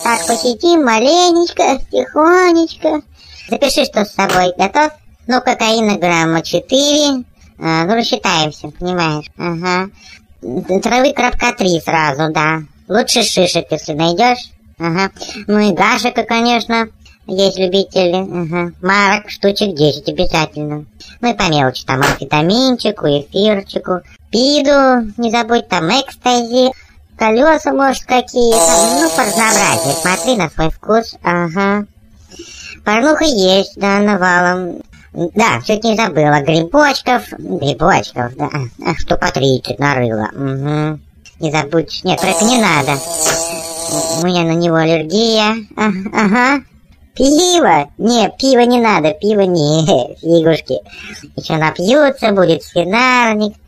Так, посидим маленечко, тихонечко. Запиши, что с собой. Готов? Ну, кокаина грамма 4. Ну, рассчитаемся, понимаешь? Ага. Травы коробка 3 сразу, да. Лучше шишек, если найдешь. Ага. Ну и гашика, конечно. Есть любители. Ага. Марок штучек 10 обязательно. Ну и по мелочи, там амфетаминчику, эфирчику. Пиду, не забудь, там экстази. Колеса, может, какие-то. Ну, по разнообразию. Смотри на свой вкус. Ага. Порнуха есть, да, навалом. Да, чуть не забыла. Грибочков, да. Что по 30 нарыла. Угу. Не забудь. Нет, только не надо. У меня на него аллергия. Ага. Пиво? Нет, пиво не надо. Пиво не. Фигушки. Еще напьются, будет свинарник.